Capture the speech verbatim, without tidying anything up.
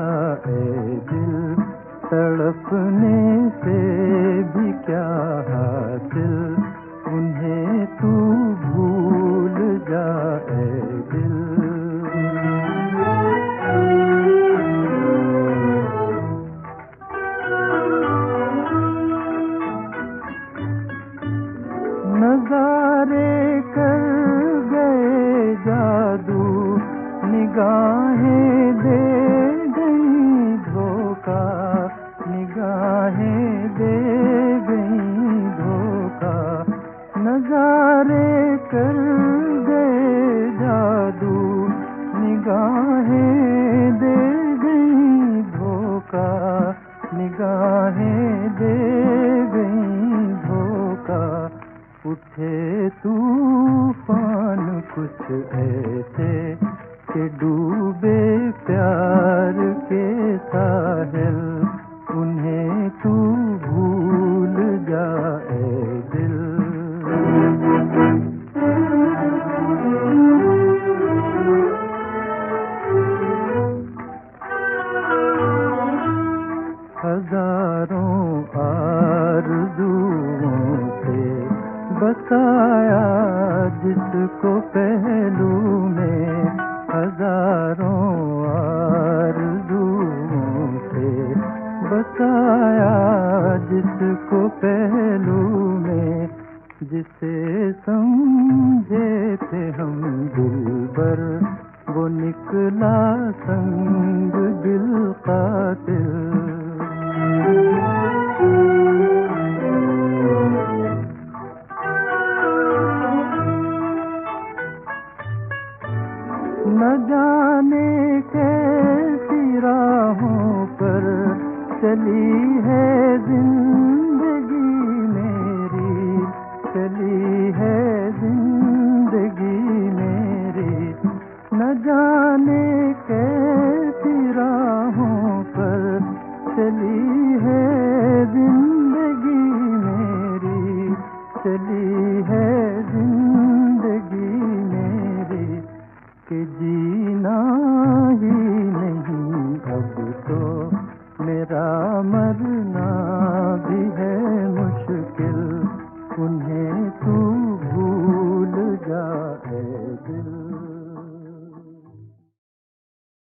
जाए दिल, तड़पने से भी क्या हासिल, उन्हें तू भूल जाए दिल। नजारे कर गए जादू, निगाहें दे गई धोखा, निगाहें दे गई धोखा। नजारे कर गए जादू, निगाहें दे गई धोखा, निगाहें दे गई धोखा। उठे तूफान कुछ ऐसे कि डूबे प्यार के साहिल, उन्हें तू भूल जाए दिल। हजारों आरज़ुओं से बसाया जिसको पहलू में, हजारों आरज़ुओं से बसाया जिसको पहलू में। जिसे समझे थे हम दिलबर, वो निकला संग दिल कातिल। न जाने कैसी राहों पर चली है जिंदगी मेरी, चली है जिंदगी मेरी। न जाने कैसी राहों पर चली है जिंदगी मेरी, चली है जिंदगी मेरी। कि जीना ही नहीं अब तो मेरा मरना भी है मुश्किल, उन्हें तू भूल जाए दिल।